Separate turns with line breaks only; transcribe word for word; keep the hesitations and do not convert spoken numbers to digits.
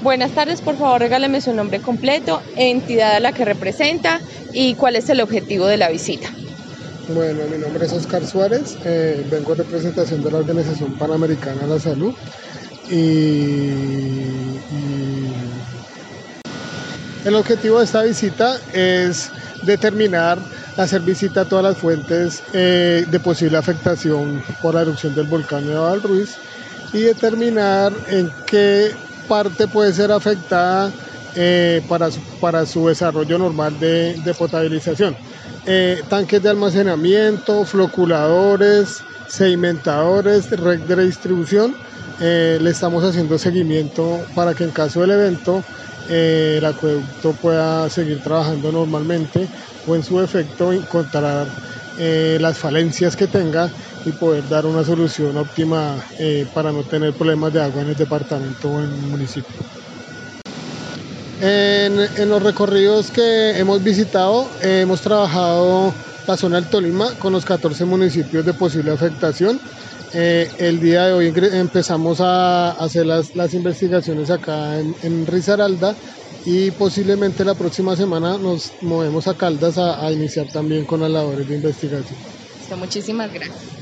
Buenas tardes, por favor regáleme su nombre completo, entidad a la que representa y cuál es el objetivo de la visita.
Bueno, mi nombre es Oscar Suárez, eh, vengo en representación de la Organización Panamericana de la Salud y, y el objetivo de esta visita es determinar, hacer visita a todas las fuentes eh, de posible afectación por la erupción del volcán Nevado del Ruiz y determinar en qué parte puede ser afectada eh, para, su, para su desarrollo normal de, de potabilización. Eh, tanques de almacenamiento, floculadores, sedimentadores, red de distribución. Eh, le estamos haciendo seguimiento para que en caso del evento eh, el acueducto pueda seguir trabajando normalmente o en su defecto encontrar eh, las falencias que tenga y poder dar una solución óptima eh, para no tener problemas de agua en el departamento o en el municipio. En, en los recorridos que hemos visitado, eh, hemos trabajado la zona del Tolima con los catorce municipios de posible afectación. Eh, el día de hoy empezamos a hacer las, las investigaciones acá en, en Risaralda y posiblemente la próxima semana nos movemos a Caldas a, a iniciar también con las labores de investigación.
Muchísimas gracias.